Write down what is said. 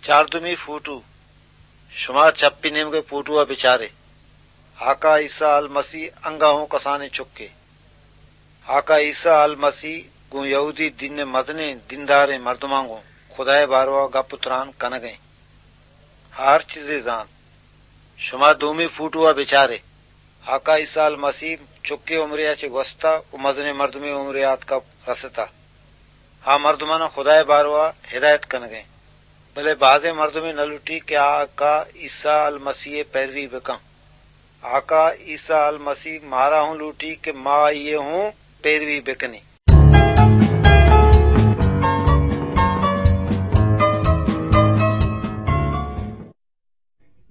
चारदुमी फूटू शुमा चप्पी name के फूटुआ बिचारे आका ईसा अल मसीह अंगाहों कसाने चुक्के आका ईसा अल मसीह गु यहूदी दिन मदने दिनदारे मर्दमांगो खुदाए बारवा गा पुत्रान कन गए हर चीजें जान शुमा दूमी फूटुआ बिचारे आका ईसा अल मसीह चुक्के उमरियाचे वस्ता व मजने मर्दमे उमरियात का रसता हा मर्दमाना खुदाए बारवा हिदायत कन गए भले बाजे मर्दमे न लुटी के आका ईसा अल मसीह पैरवी बिका आका ईसा अल मसीह मारा हूं लूटी के माँ ये हूं पैरवी बिकनी